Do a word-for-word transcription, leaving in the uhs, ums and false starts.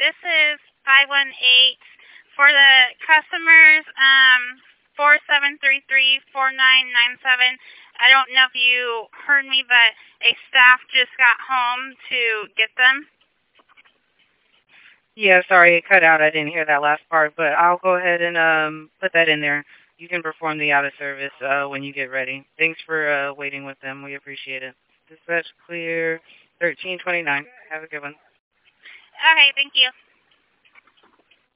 This is five one eight for the customers, um, four seven three three, four nine nine seven. I don't know if you heard me, but a staff just got home to get them. Yeah, sorry, it cut out. I didn't hear that last part, but I'll go ahead and um put that in there. You can perform the out of service uh, when you get ready. Thanks for uh, waiting with them. We appreciate it. Dispatch clear thirteen twenty-nine. Have a good one. Okay, thank you.